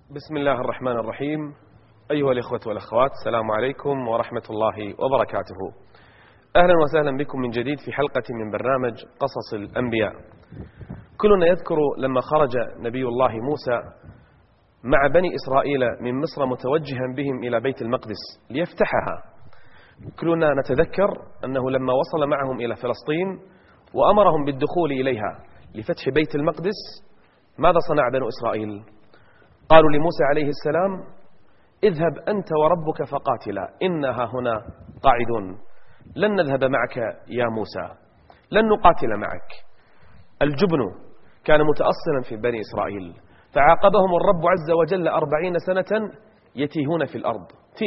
بسم الله الرحمن الرحيم. أيها الإخوة والأخوات، السلام عليكم ورحمة الله وبركاته. أهلا وسهلا بكم من جديد في حلقة من برنامج قصص الأنبياء. كلنا يذكر لما خرج نبي الله موسى مع بني إسرائيل من مصر متوجها بهم إلى بيت المقدس ليفتحها. كلنا نتذكر أنه لما وصل معهم إلى فلسطين وأمرهم بالدخول إليها لفتح بيت المقدس، ماذا صنع بنو إسرائيل؟ قالوا لموسى عليه السلام: اذهب أنت وربك فقاتلا إنها هنا قاعدون، لن نذهب معك يا موسى، لن نقاتل معك. الجبن كان متأصلا في بني إسرائيل، فعاقبهم الرب عز وجل 40 سنة يتيهون في الأرض،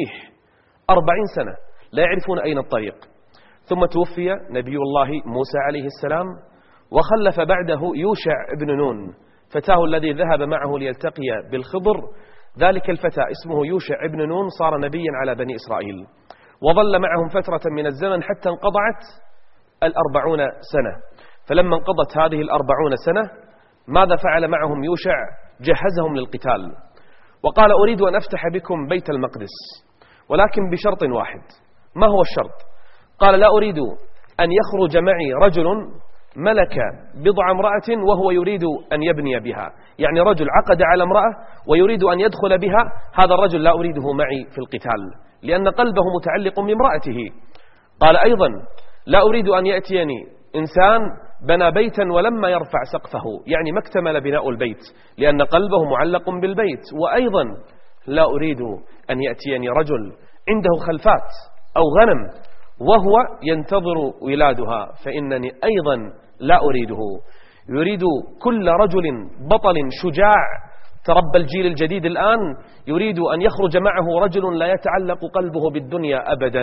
40 سنة لا يعرفون أين الطريق. ثم توفي نبي الله موسى عليه السلام، وخلف بعده يوشع ابن نون فتاه الذي ذهب معه ليلتقي بالخضر. ذلك الفتى اسمه يوشع ابن نون صار نبيا على بني إسرائيل، وظل معهم فترة من الزمن حتى انقضت 40 سنة. فلما انقضت هذه 40 سنة، ماذا فعل معهم يوشع؟ جهزهم للقتال وقال: أريد أن أفتح بكم بيت المقدس، ولكن بشرط واحد. ما هو الشرط؟ قال: لا أريد أن يخرج معي رجل ملك بضع امرأة وهو يريد أن يبني بها، يعني رجل عقد على امرأة ويريد أن يدخل بها، هذا الرجل لا أريده معي في القتال، لأن قلبه متعلق بامرأته. قال أيضا: لا أريد أن يأتيني إنسان بنى بيتا ولما يرفع سقفه، يعني ما اكتمل بناء البيت، لأن قلبه معلق بالبيت. وأيضا لا أريد أن يأتيني رجل عنده خلفات أو غنم وهو ينتظر ولادها، فإنني أيضا لا أريده. يريد كل رجل بطل شجاع تربى الجيل الجديد الآن، يريد أن يخرج معه رجل لا يتعلق قلبه بالدنيا أبدا.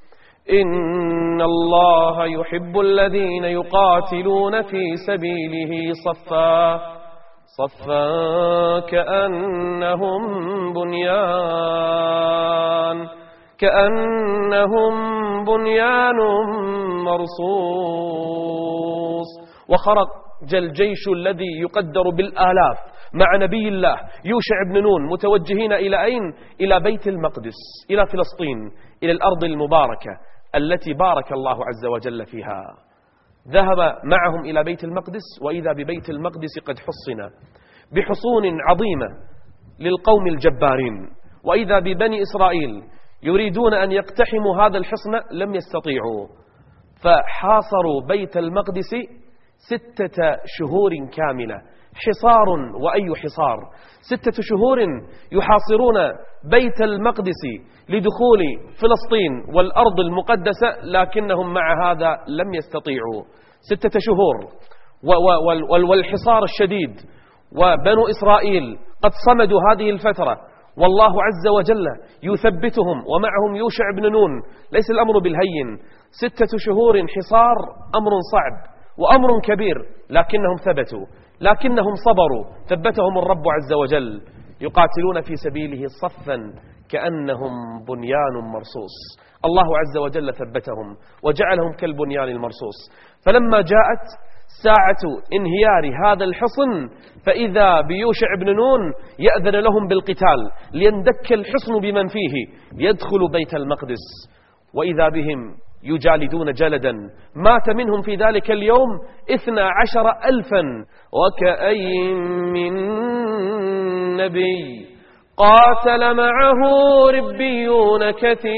إن الله يحب الذين يقاتلون في سبيله صفا كأنهم بنيان مرصوص. وخرج الجيش الذي يقدر بالآلاف مع نبي الله يوشع بن نون متوجهين إلى أين؟ إلى بيت المقدس، إلى فلسطين، إلى الأرض المباركة التي بارك الله عز وجل فيها. ذهب معهم إلى بيت المقدس، وإذا ببيت المقدس قد حصن بحصون عظيمة للقوم الجبارين، وإذا ببني إسرائيل يريدون أن يقتحموا هذا الحصن لم يستطيعوا، فحاصروا بيت المقدس 6 شهور كاملة. حصار وأي حصار! 6 شهور يحاصرون بيت المقدس لدخول فلسطين والأرض المقدسة، لكنهم مع هذا لم يستطيعوا. 6 شهور والحصار الشديد، وبنو إسرائيل قد صمدوا هذه الفترة، والله عز وجل يثبتهم ومعهم يوشع بن نون. ليس الأمر بالهين، 6 شهور حصار أمر صعب وأمر كبير، لكنهم ثبتوا، لكنهم صبروا، ثبتهم الرب عز وجل. يقاتلون في سبيله صفا كأنهم بنيان مرصوص. الله عز وجل ثبتهم وجعلهم كالبنيان المرصوص. فلما جاءت ساعة انهيار هذا الحصن، فإذا بيوشع بن نون يأذن لهم بالقتال ليندك الحصن بمن فيه ليدخلوا بيت المقدس، وإذا بهم يجالدون جلدا. مات منهم في ذلك اليوم 12,000. وكأي من نبي قاتل معه ربيون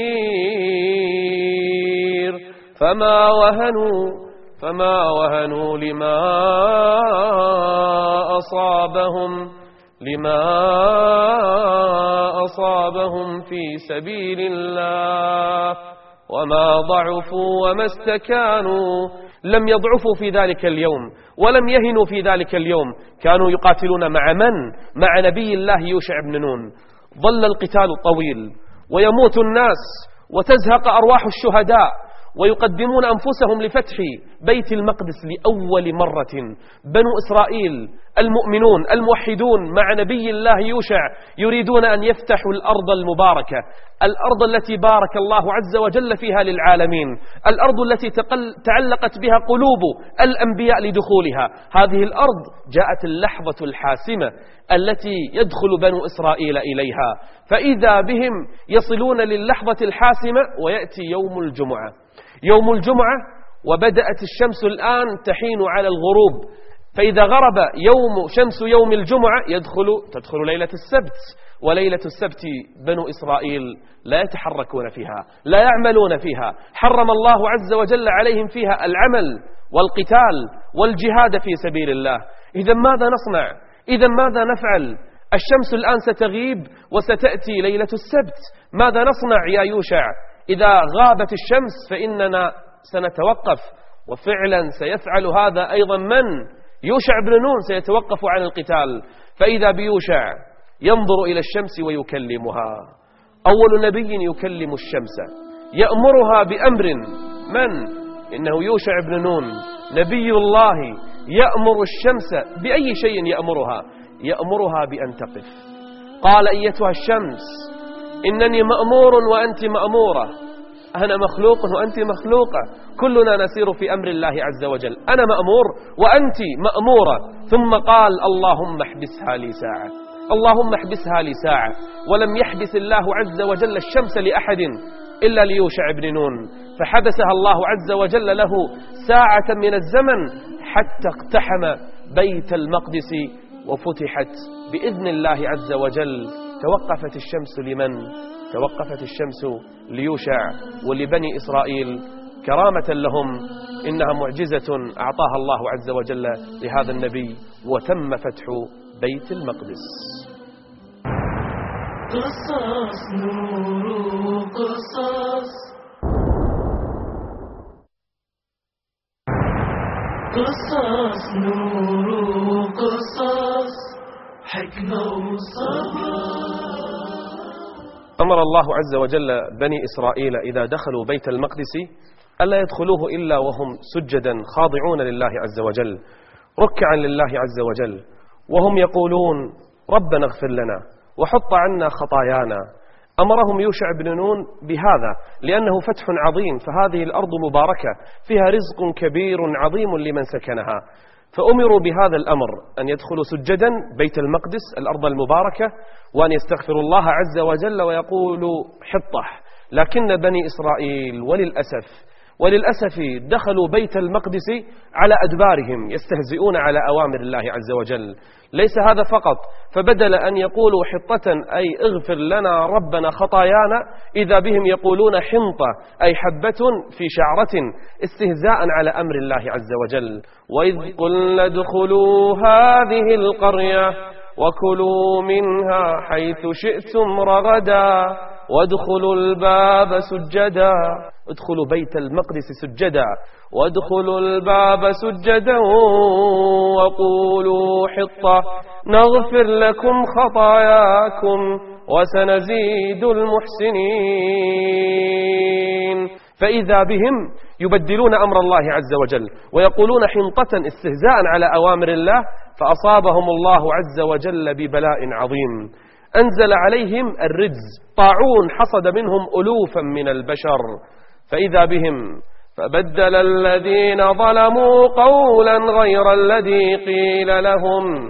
كثير فما وهنوا لما أصابهم في سبيل الله، وما ضعفوا وما استكانوا. لم يضعفوا في ذلك اليوم ولم يهنوا في ذلك اليوم. كانوا يقاتلون مع من؟ مع نبي الله يوشع بن نون. ظل القتال طويل ويموت الناس وتزهق أرواح الشهداء، ويقدمون أنفسهم لفتح بيت المقدس لأول مرة. بنو إسرائيل المؤمنون الموحدون مع نبي الله يوشع يريدون أن يفتحوا الأرض المباركة، الأرض التي بارك الله عز وجل فيها للعالمين، الأرض التي تعلقت بها قلوب الأنبياء لدخولها. هذه الأرض جاءت اللحظة الحاسمة التي يدخل بنو إسرائيل إليها، فإذا بهم يصلون للحظة الحاسمة ويأتي يوم الجمعة. يوم الجمعة وبدأت الشمس الآن تحين على الغروب، فإذا غرب شمس يوم الجمعة تدخل ليلة السبت، وليلة السبت بنو إسرائيل لا يتحركون فيها، لا يعملون فيها، حرم الله عز وجل عليهم فيها العمل والقتال والجهاد في سبيل الله. إذا ماذا نصنع؟ إذا ماذا نفعل؟ الشمس الآن ستغيب وستأتي ليلة السبت، ماذا نصنع يا يوشع؟ إذا غابت الشمس فإننا سنتوقف، وفعلا سيفعل هذا أيضا من؟ يوشع بن نون سيتوقف عن القتال. فإذا بيوشع ينظر إلى الشمس ويكلمها، أول نبي يكلم الشمس يأمرها بأمر، من؟ إنه يوشع بن نون نبي الله يأمر الشمس بأي شيء يأمرها بأن تقف. قال أيتها الشمس إنني مأمور وأنت مأمورة، أنا مخلوق وأنت مخلوقة، كلنا نسير في أمر الله عز وجل، أنا مأمور وأنت مأمورة. ثم قال اللهم احبسها لي ساعة، اللهم احبسها لي ساعة. ولم يحبس الله عز وجل الشمس لأحد إلا ليوشع بن نون، فحبسها الله عز وجل له ساعة من الزمن حتى اقتحم بيت المقدس وفتحت بإذن الله عز وجل. توقفت الشمس لمن؟ توقفت الشمس ليوشع ولبني إسرائيل كرامة لهم، إنها معجزة أعطاها الله عز وجل لهذا النبي، وتم فتح بيت المقدس. قصص نور قصص، قصص نور قصص، حكمة وصبر. أمر الله عز وجل بني إسرائيل إذا دخلوا بيت المقدس ألا يدخلوه إلا وهم سجدا خاضعون لله عز وجل، ركعا لله عز وجل، وهم يقولون ربنا اغفر لنا وحط عنا خطايانا. أمرهم يوشع بن نون بهذا لأنه فتح عظيم، فهذه الأرض مباركة فيها رزق كبير عظيم لمن سكنها، فأمروا بهذا الأمر أن يدخلوا سجدا بيت المقدس الأرض المباركة، وأن يستغفروا الله عز وجل ويقولوا حطة. لكن بني إسرائيل وللأسف دخلوا بيت المقدس على أدبارهم يستهزئون على أوامر الله عز وجل. ليس هذا فقط، فبدل أن يقولوا حطة أي اغفر لنا ربنا خطايانا، إذا بهم يقولون حنطة أي حبة في شعرة، استهزاء على أمر الله عز وجل. وإذ قلنا ادخلوا هذه القرية وكلوا منها حيث شئتم رغدا وادخلوا الباب سجدا، ادخلوا بيت المقدس سجدا، وادخلوا الباب سجدا وقولوا حطة نغفر لكم خطاياكم وسنزيد المحسنين. فإذا بهم يبدلون أمر الله عز وجل ويقولون حنطة استهزاء على أوامر الله، فأصابهم الله عز وجل ببلاء عظيم، أنزل عليهم الرجز، طاعون حصد منهم ألوفا من البشر. فإذا بهم فبدل الذين ظلموا قولا غير الذي قيل لهم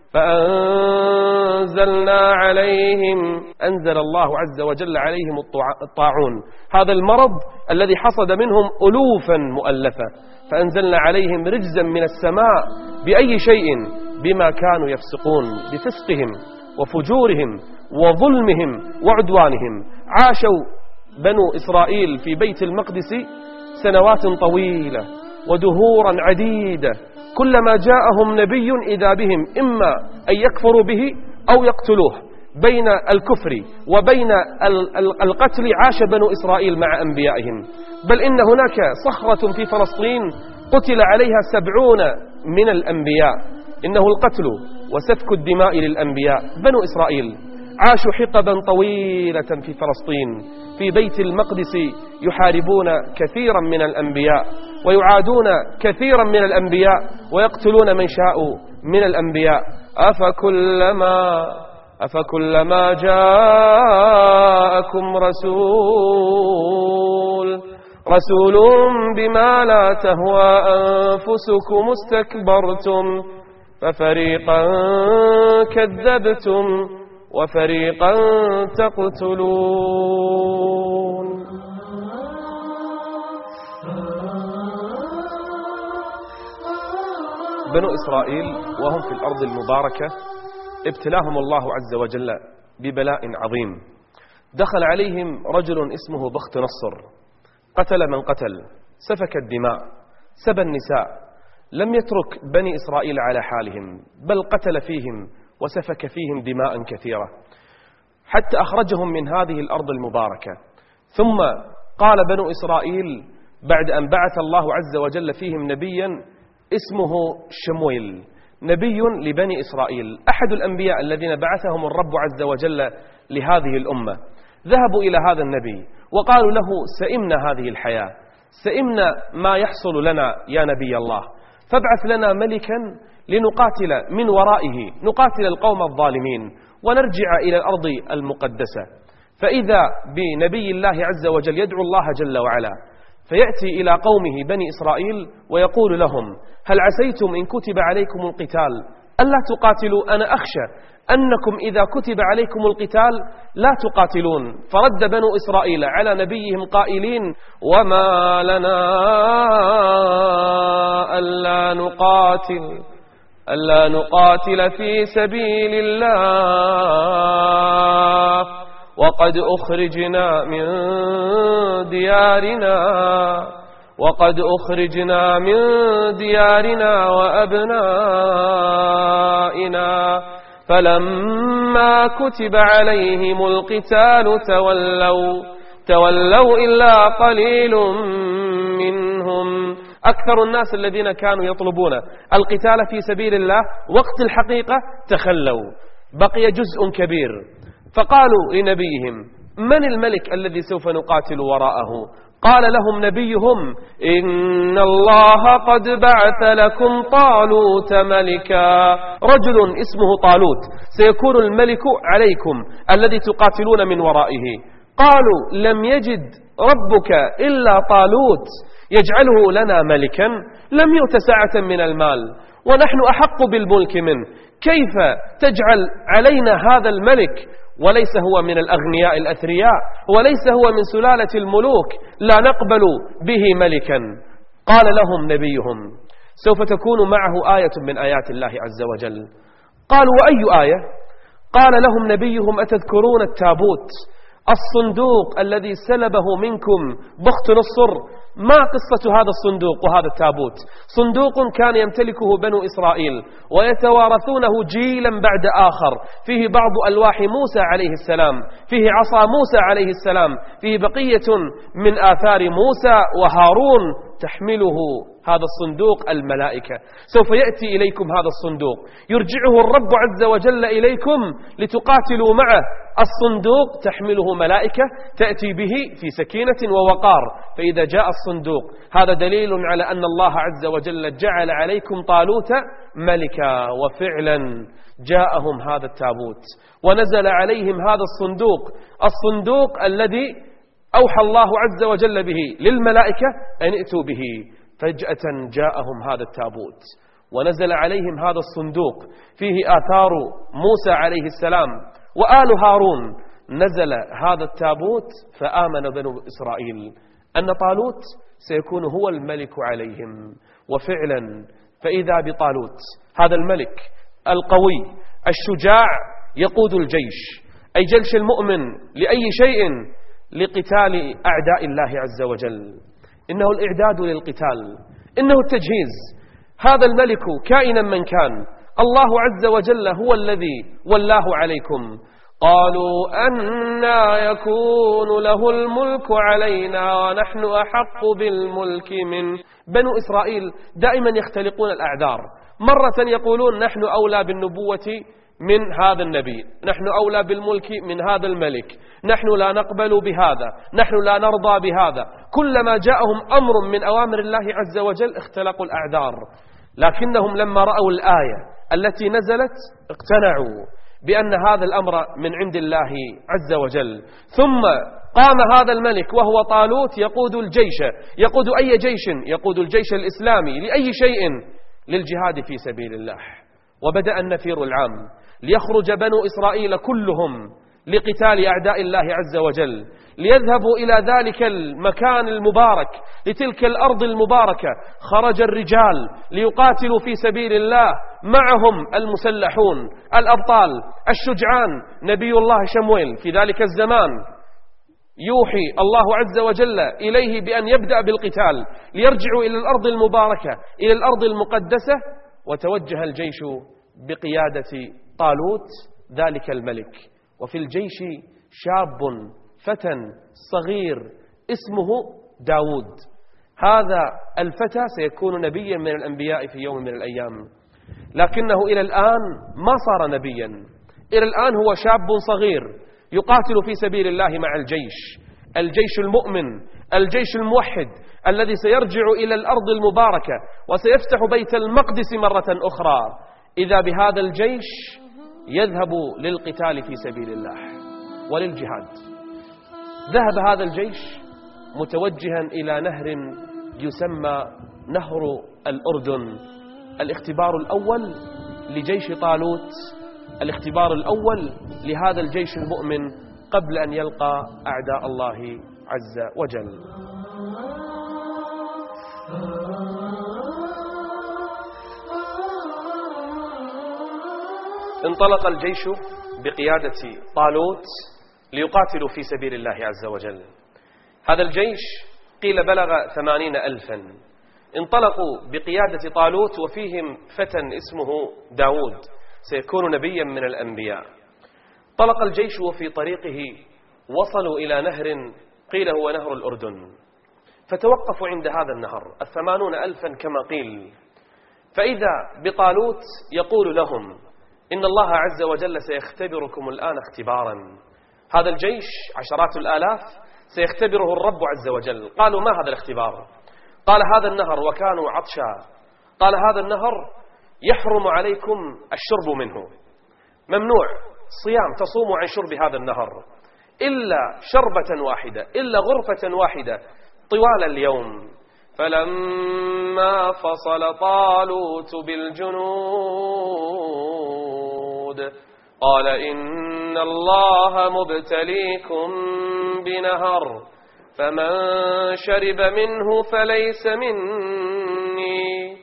فأنزلنا عليهم، أنزل الله عز وجل عليهم الطاعون، هذا المرض الذي حصد منهم ألوفا مؤلفة، فأنزلنا عليهم رجزا من السماء. بأي شيء؟ بما كانوا يفسقون، بفسقهم وفجورهم وظلمهم وعدوانهم. عاشوا بنو إسرائيل في بيت المقدس سنوات طويلة ودهورا عديدة، كلما جاءهم نبي إذا بهم إما أن يكفروا به أو يقتلوه. بين الكفر وبين القتل عاش بنو إسرائيل مع أنبيائهم، بل إن هناك صخرة في فلسطين قتل عليها 70 من الأنبياء. إنه القتل وسفك الدماء للأنبياء. بنو إسرائيل عاشوا حقبا طويلة في فلسطين، في بيت المقدس يحاربون كثيرا من الأنبياء ويعادون كثيرا من الأنبياء ويقتلون من شاءوا من الأنبياء. أفكلما جاءكم رسول بما لا تهوى أنفسكم استكبرتم ففريقا كذبتم وفريقا تقتلون. بنو إسرائيل وهم في الأرض المباركة ابتلاهم الله عز وجل ببلاء عظيم. دخل عليهم رجل اسمه بخت نصر، قتل من قتل، سفك الدماء، سبى النساء، لم يترك بني إسرائيل على حالهم، بل قتل فيهم وسفك فيهم دماء كثيرة حتى أخرجهم من هذه الأرض المباركة. ثم قال بنو إسرائيل بعد أن بعث الله عز وجل فيهم نبيا اسمه شمويل، نبي لبني إسرائيل، أحد الأنبياء الذين بعثهم الرب عز وجل لهذه الأمة. ذهبوا إلى هذا النبي وقالوا له: سئمنا هذه الحياة، سئمنا ما يحصل لنا يا نبي الله، فابعث لنا ملكا لنقاتل من ورائه، نقاتل القوم الظالمين ونرجع إلى الأرض المقدسة. فإذا بنبي الله عز وجل يدعو الله جل وعلا، فيأتي إلى قومه بني إسرائيل ويقول لهم: هل عسيتم إن كتب عليكم القتال ألا تقاتلوا؟ أنا أخشى أنكم إذا كتب عليكم القتال لا تقاتلون. فرد بنو إسرائيل على نبيهم قائلين: وما لنا ألا نقاتل في سبيل الله وقد أخرجنا من ديارنا وأبنائنا فلما كتب عليهم القتال تولوا إلا قليل منهم. أكثر الناس الذين كانوا يطلبون القتال في سبيل الله وقت الحقيقة تخلوا، بقي جزء كبير. فقالوا لنبيهم: من الملك الذي سوف نقاتل وراءه؟ قال لهم نبيهم: إن الله قد بعث لكم طالوت ملكا، رجل اسمه طالوت سيكون الملك عليكم الذي تقاتلون من ورائه. قالوا: لم يجد ربك إلا طالوت يجعله لنا ملكا، لم يؤت سعة من المال ونحن أحق بالملك منه، كيف تجعل علينا هذا الملك وليس هو من الأغنياء الأثرياء وليس هو من سلالة الملوك، لا نقبل به ملكا. قال لهم نبيهم: سوف تكون معه آية من آيات الله عز وجل. قالوا: وأي آية؟ قال لهم نبيهم: أتذكرون التابوت، الصندوق الذي سلبه منكم بخت نصر؟ ما قصة هذا الصندوق وهذا التابوت؟ صندوق كان يمتلكه بنو إسرائيل ويتوارثونه جيلا بعد آخر، فيه بعض ألواح موسى عليه السلام، فيه عصا موسى عليه السلام، فيه بقية من آثار موسى وهارون تحمله هذا الصندوق الملائكة. سوف يأتي إليكم هذا الصندوق، يرجعه الرب عز وجل إليكم لتقاتلوا معه. الصندوق تحمله ملائكة تأتي به في سكينة ووقار. فإذا جاء الصندوق هذا دليل على أن الله عز وجل جعل عليكم طالوت ملكا، وفعلا جاءهم هذا التابوت ونزل عليهم هذا الصندوق الذي أوحى الله عز وجل به للملائكة أن ائتوا به. فجأة جاءهم هذا التابوت ونزل عليهم هذا الصندوق فيه آثار موسى عليه السلام وآل هارون. نزل هذا التابوت فآمن بنو إسرائيل أن طالوت سيكون هو الملك عليهم. وفعلا فإذا بطالوت هذا الملك القوي الشجاع يقود الجيش، أي جيش المؤمن لأي شيء؟ لقتال أعداء الله عز وجل. إنه الإعداد للقتال، إنه التجهيز. هذا الملك كائنا من كان، الله عز وجل هو الذي ولاه عليكم. قالوا: أنى يكون له الملك علينا ونحن أحق بالملك منه. بنو إسرائيل دائما يختلقون الأعذار، مرة يقولون نحن أولى بالنبوة من هذا النبي، نحن أولى بالملك من هذا الملك، نحن لا نقبل بهذا، نحن لا نرضى بهذا. كلما جاءهم أمر من أوامر الله عز وجل اختلقوا الأعذار، لكنهم لما رأوا الآية التي نزلت اقتنعوا بأن هذا الأمر من عند الله عز وجل. ثم قام هذا الملك وهو طالوت يقود الجيش. يقود أي جيش؟ يقود الجيش الإسلامي. لأي شيء؟ للجهاد في سبيل الله. وبدأ النفير العام ليخرج بنو إسرائيل كلهم لقتال أعداء الله عز وجل، ليذهبوا إلى ذلك المكان المبارك، لتلك الأرض المباركة. خرج الرجال ليقاتلوا في سبيل الله، معهم المسلحون الأبطال الشجعان. نبي الله شمويل في ذلك الزمان يوحي الله عز وجل إليه بأن يبدأ بالقتال ليرجعوا إلى الأرض المباركة، إلى الأرض المقدسة. وتوجه الجيش بقيادة طالوت ذلك الملك، وفي الجيش شاب فتى صغير اسمه داود. هذا الفتى سيكون نبيا من الأنبياء في يوم من الأيام، لكنه إلى الآن ما صار نبيا. إلى الآن هو شاب صغير يقاتل في سبيل الله مع الجيش المؤمن، الجيش الموحد الذي سيرجع إلى الأرض المباركة وسيفتح بيت المقدس مرة أخرى. إذا بهذا الجيش يذهب للقتال في سبيل الله وللجهاد. ذهب هذا الجيش متوجها إلى نهر يسمى نهر الأردن. الاختبار الأول لجيش طالوت، الاختبار الأول لهذا الجيش المؤمن قبل أن يلقى أعداء الله عز وجل. انطلق الجيش بقيادة طالوت ليقاتلوا في سبيل الله عز وجل. هذا الجيش قيل بلغ 80,000. انطلقوا بقيادة طالوت وفيهم فتى اسمه داود سيكون نبيا من الأنبياء. طلق الجيش وفي طريقه وصلوا إلى نهر قيل هو نهر الأردن، فتوقفوا عند هذا النهر 80,000 كما قيل. فإذا بطالوت يقول لهم إن الله عز وجل سيختبركم الآن اختبارا. هذا الجيش عشرات الآلاف سيختبره الرب عز وجل. قالوا ما هذا الاختبار؟ قال هذا النهر وكانوا عطشا. قال هذا النهر يحرم عليكم الشرب منه، ممنوع صيام تصوموا عن شرب هذا النهر إلا شربة واحدة، إلا غرفة واحدة طوال اليوم. فلما فصل طالوت بالجنود قال إن الله مبتليكم بنهر فمن شرب منه فليس مني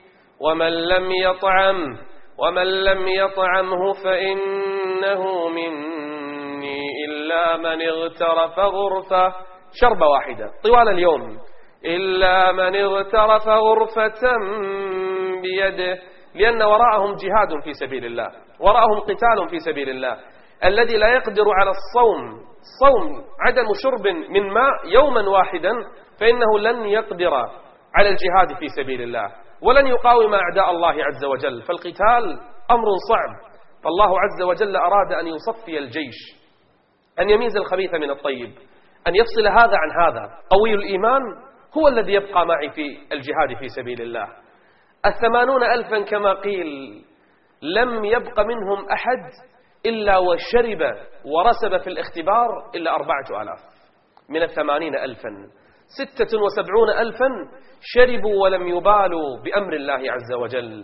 ومن لم يطعمه فإنه مني إلا من اغترف غرفة، شربة واحدة طوال اليوم، إلا من اغترف غرفة بيده، لأن وراءهم جهاد في سبيل الله، وراءهم قتال في سبيل الله. الذي لا يقدر على الصوم عدم شرب من ماء يوما واحدا فإنه لن يقدر على الجهاد في سبيل الله ولن يقاوم أعداء الله عز وجل. فالقتال أمر صعب، فالله عز وجل أراد أن يصفي الجيش، أن يميز الخبيث من الطيب، أن يفصل هذا عن هذا. قوي الإيمان هو الذي يبقى معي في الجهاد في سبيل الله. 80,000 كما قيل لم يبق منهم أحد إلا وشرب ورسب في الاختبار إلا 4,000 من 80,000. 76,000 شربوا ولم يبالوا بأمر الله عز وجل،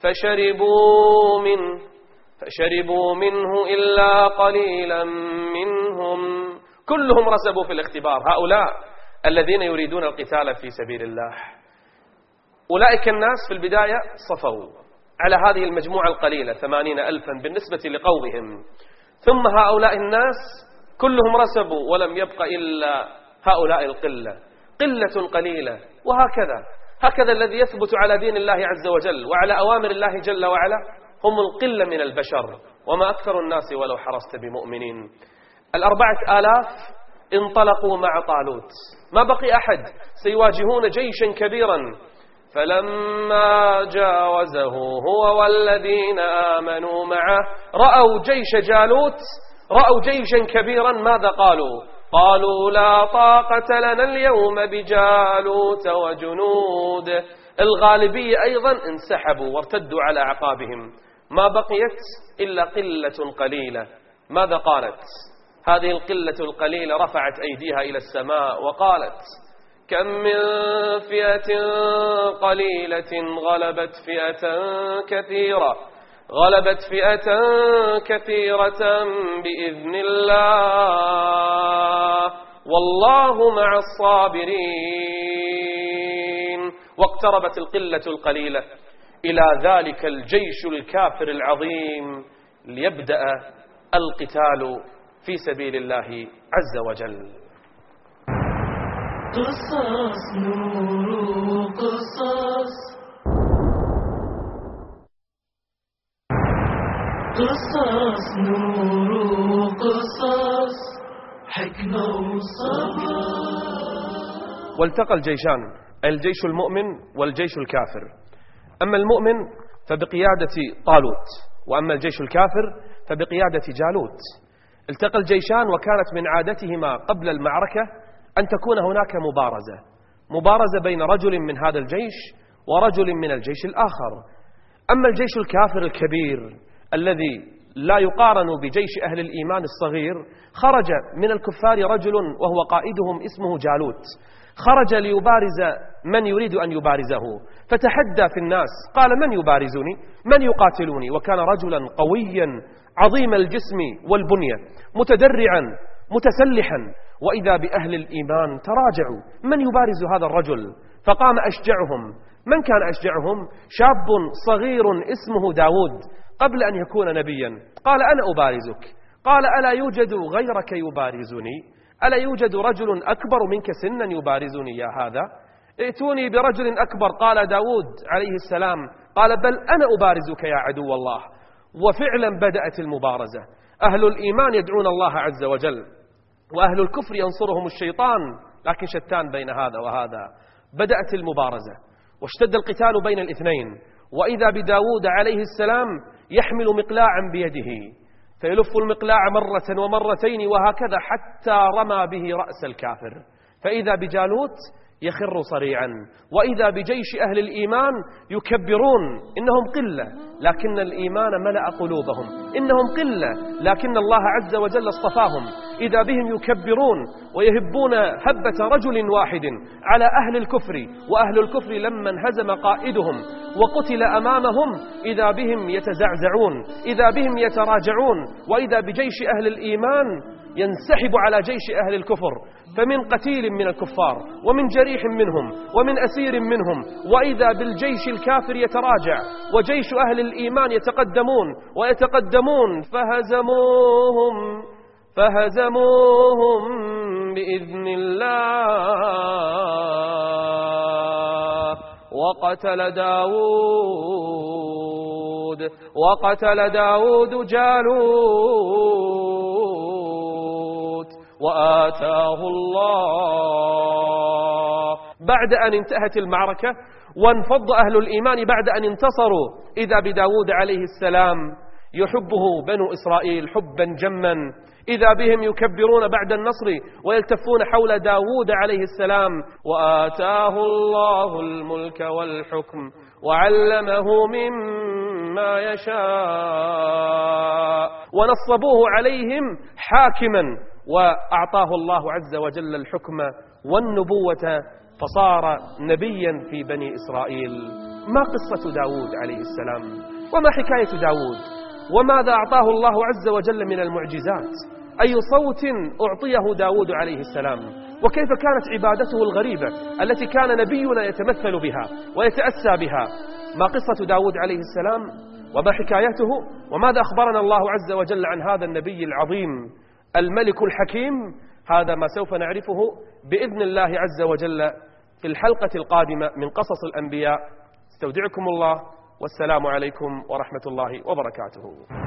فشربوا منه إلا قليلا منهم. كلهم رسبوا في الاختبار. هؤلاء الذين يريدون القتال في سبيل الله، أولئك الناس في البداية صفوا على هذه المجموعة القليلة 80,000 بالنسبة لقومهم، ثم هؤلاء الناس كلهم رسبوا ولم يبق إلا هؤلاء القلة، قلة قليلة. هكذا الذي يثبت على دين الله عز وجل وعلى أوامر الله جل وعلا هم القلة من البشر، وما أكثر الناس ولو حرصت بمؤمنين. 4,000 انطلقوا مع طالوت، ما بقي أحد، سيواجهون جيشا كبيرا فلما جاوزه هو والذين آمنوا معه رأوا جيش جالوت، رأوا جيشا كبيرا، ماذا قالوا؟ قالوا لا طاقة لنا اليوم بجالوت وجنوده. الغالبية أيضا انسحبوا وارتدوا على أعقابهم، ما بقيت إلا قلة قليلة. ماذا قالت هذه القلة القليلة؟ رفعت أيديها إلى السماء وقالت: كم من فئة قليلة غلبت فئة كثيرة بإذن الله والله مع الصابرين. واقتربت القلة القليلة إلى ذلك الجيش الكافر العظيم ليبدأ القتال في سبيل الله عز وجل. قصص نور قصص، قصص نور قصص، حكمة وصبر. والتقى الجيشان، الجيش المؤمن والجيش الكافر. أما المؤمن فبقيادة طالوت، وأما الجيش الكافر فبقيادة جالوت. التقى الجيشان وكانت من عادتهما قبل المعركة أن تكون هناك مبارزة بين رجل من هذا الجيش ورجل من الجيش الآخر. أما الجيش الكافر الكبير الذي لا يقارن بجيش أهل الإيمان الصغير، خرج من الكفار رجل وهو قائدهم اسمه جالوت، خرج ليبارز من يريد أن يبارزه، فتحدى في الناس قال: من يبارزني؟ من يقاتلوني؟ وكان رجلا قويا عظيم الجسم والبنية، متدرعا متسلحا. وإذا بأهل الإيمان تراجعوا: من يبارز هذا الرجل؟ فقام أشجعهم. من كان أشجعهم؟ شاب صغير اسمه داود، قبل أن يكون نبيا. قال: أنا أبارزك. قال: ألا يوجد غيرك يبارزني؟ ألا يوجد رجل أكبر منك سنا يبارزني يا هذا؟ ائتوني برجل أكبر. قال داود عليه السلام: قال: بل أنا أبارزك يا عدو الله. وفعلا بدأت المبارزة. أهل الإيمان يدعون الله عز وجل، وأهل الكفر ينصرهم الشيطان، لكن شتان بين هذا وهذا. بدأت المبارزة واشتد القتال بين الاثنين، وإذا بداود عليه السلام يحمل مقلاعا بيده، فيلف المقلاع مرة ومرتين وهكذا حتى رمى به رأس الكافر، فإذا بجالوت يخر صريعا، وإذا بجيش أهل الإيمان يكبرون: إنهم قلة لكن الإيمان ملأ قلوبهم، إنهم قلة لكن الله عز وجل اصطفاهم. إذا بهم يكبرون ويهبون هبة رجل واحد على أهل الكفر، وأهل الكفر لما انهزم قائدهم وقتل أمامهم إذا بهم يتزعزعون، إذا بهم يتراجعون، وإذا بجيش أهل الإيمان ينسحب على جيش أهل الكفر، فمن قتيل من الكفار ومن جريح منهم ومن أسير منهم، وإذا بالجيش الكافر يتراجع وجيش أهل الإيمان يتقدمون ويتقدمون، فهزموهم بإذن الله. وقتل داود جالوت وآتاه الله. بعد أن انتهت المعركة وانفض أهل الإيمان بعد أن انتصروا، إذا بداود عليه السلام يحبه بنو إسرائيل حبا جما، إذا بهم يكبرون بعد النصر ويلتفون حول داود عليه السلام. وآتاه الله الملك والحكم وعلمه مما يشاء، ونصبوه عليهم حاكما، وأعطاه الله عز وجل الحكم والنبوة فصار نبيا في بني إسرائيل. ما قصة داود عليه السلام؟ وما حكاية داود؟ وماذا أعطاه الله عز وجل من المعجزات؟ أي صوت أعطيه داود عليه السلام؟ وكيف كانت عبادته الغريبة التي كان نبينا يتمثل بها ويتأسى بها؟ ما قصة داود عليه السلام؟ وما حكايته؟ وماذا أخبرنا الله عز وجل عن هذا النبي العظيم الملك الحكيم؟ هذا ما سوف نعرفه بإذن الله عز وجل في الحلقة القادمة من قصص الأنبياء. استودعكم الله، والسلام عليكم ورحمة الله وبركاته.